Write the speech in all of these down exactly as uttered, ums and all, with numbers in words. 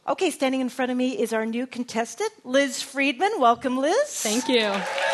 Okay, standing in front of me is our new contestant, Liz Friedman. Welcome, Liz. Thank you.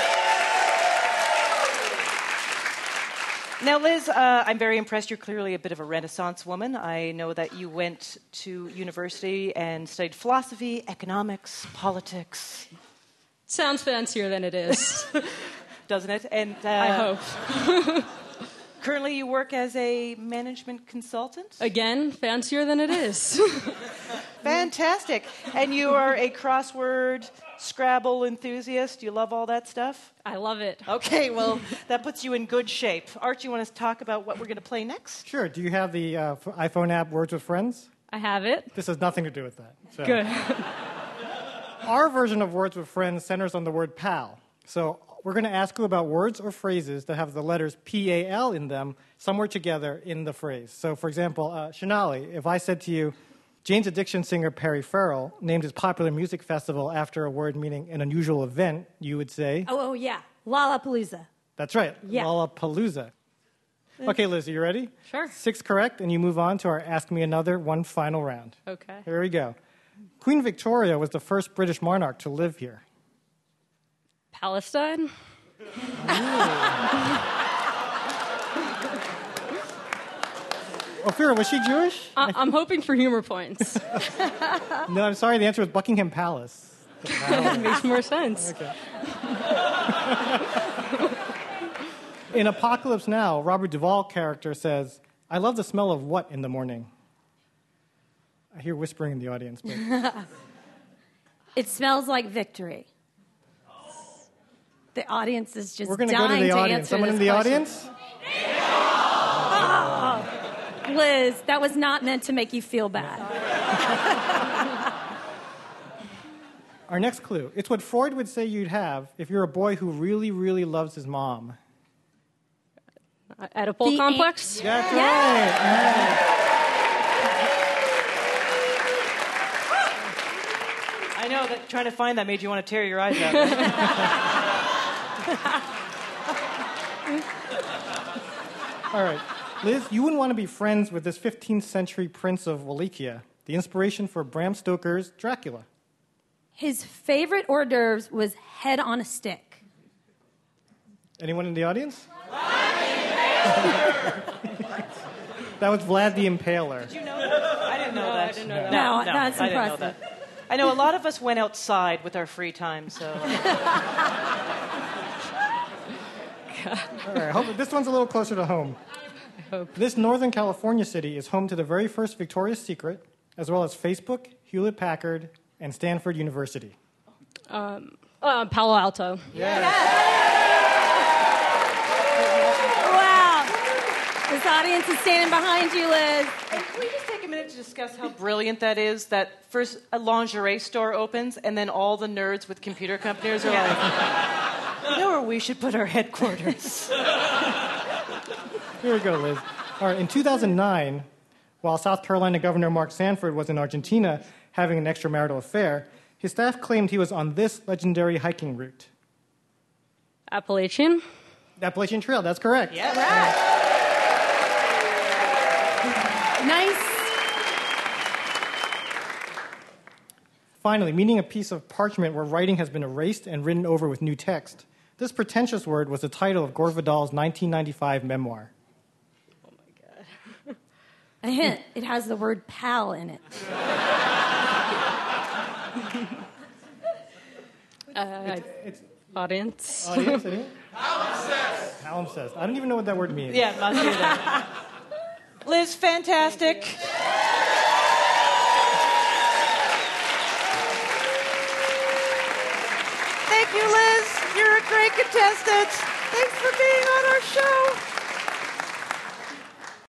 Now, Liz, uh, I'm very impressed. You're clearly a bit of a Renaissance woman. I know that you went to university and studied philosophy, economics, politics. Sounds fancier than it is. Doesn't it? And uh, I hope. Currently, you work as a management consultant? Again, fancier than it is. Fantastic. And you are a crossword Scrabble enthusiast. You love all that stuff? I love it. Okay, well, that puts you in good shape. Art, you want to talk about what we're going to play next? Sure. Do you have the uh, iPhone app Words with Friends? I have it. This has nothing to do with that. So. Good. Our version of Words with Friends centers on the word pal. So we're going to ask you about words or phrases that have the letters P A L in them somewhere together in the phrase. So, for example, uh, Shonali, if I said to you, Jane's Addiction singer Perry Farrell named his popular music festival after a word meaning an unusual event, you would say... Oh, oh yeah. Lollapalooza. That's right. Yeah. Lollapalooza. Okay, Liz, are you ready? Sure. Six correct, and you move on to our Ask Me Another one final round. Okay. Here we go. Queen Victoria was the first British monarch to live here. Palestine? Ophira, was she Jewish? I- I'm hoping for humor points. No, I'm sorry. The answer was Buckingham Palace. That makes more sense. Okay. In Apocalypse Now, Robert Duvall character says, I love the smell of what in the morning? I hear whispering in the audience. But... It smells like victory. The audience is just We're going to dying go to the to audience. answer Someone this in the question. audience? Oh, Liz, that was not meant to make you feel bad. Our next clue. It's what Freud would say you'd have if you're a boy who really, really loves his mom. Oedipal The complex? an- That's Yeah. right. I know that trying to find that made you want to tear your eyes out. All right. Liz, you wouldn't want to be friends with this fifteenth century prince of Wallachia, the inspiration for Bram Stoker's Dracula. His favorite hors d'oeuvres was head on a stick. Anyone in the audience? That was Vlad the Impaler. Did you know that? I didn't know No, that. I didn't know that. No, no, that's I didn't know impressive. that. I know a lot of us went outside with our free time, so... All right, hope, this one's a little closer to home. hope. This Northern California city is home to the very first Victoria's Secret, as well as Facebook, Hewlett-Packard, and Stanford University. Um, uh, Palo Alto. Wow. This audience is standing behind you, Liz. Hey, can we just take a minute to discuss how brilliant that is? That first a lingerie store opens, and then all the nerds with computer companies are like, you know where we should put our headquarters? Here we go, Liz. All right, in two thousand nine, while South Carolina Governor Mark Sanford was in Argentina having an extramarital affair, his staff claimed he was on this legendary hiking route. Appalachian? The Appalachian Trail, that's correct. Yeah. Nice. Finally, meaning a piece of parchment where writing has been erased and written over with new text. This pretentious word was the title of Gore Vidal's nineteen ninety-five memoir. A hint, it has the word pal in it. Uh, It's audience? audience, anyone? Palimpsest. Palimpsest. I don't even know what that word means. Yeah, must be that. Liz, fantastic. Thank you, Liz. You're a great contestant. Thanks for being on our show.